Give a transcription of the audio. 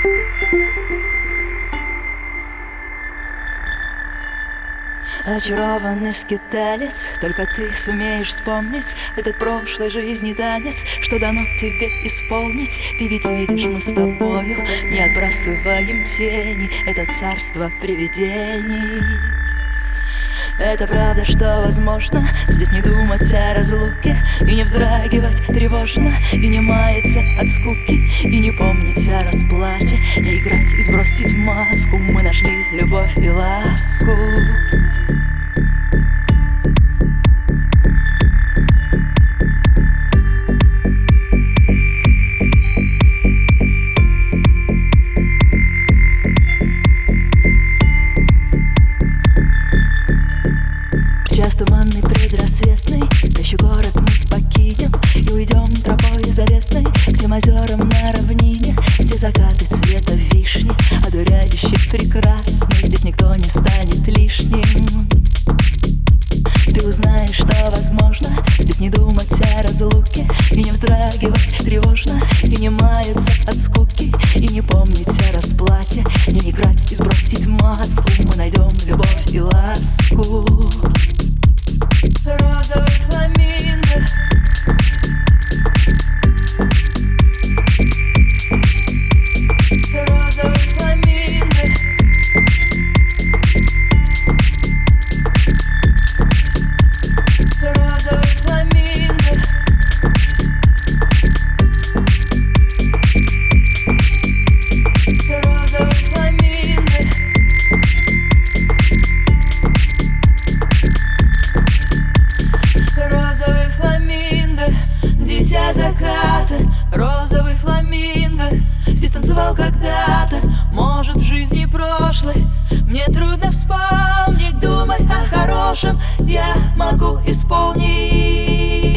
Очарованный скиталец, только ты сумеешь вспомнить этот прошлой жизни танец, что дано тебе исполнить. Ты ведь видишь, мы с тобою не отбрасываем тени, это царство привидений. Это правда, что возможно здесь не думать о разлуке, и не вздрагивать тревожно, и не маяться от скуки, и не помнить о расплате, не играть и сбросить маску. Мы нашли любовь и ласку. Час туманный предрассветный, спящий город мы покинем и уйдем тропой заветной к тем озерам на равнине, где закаты цвета вишни, одуряюще прекрасны. Здесь никто не станет лишним. Ты узнаешь, что возможно здесь не думать о разлуке, и не вздрагивать тревожно, и не маяться от скуки, и не помнить о расплате, не играть и сбросить маску. Мы найдем любовь и ласку. Розовый фламинго, розовый фламинго, розовый фламинго, розовый фламинго. Розовый фламинго, дитя заката, розовый фламинго. Здесь танцевал когда-то, может, в жизни прошлой. Мне трудно вспомнить, думай о хорошем, я могу исполнить.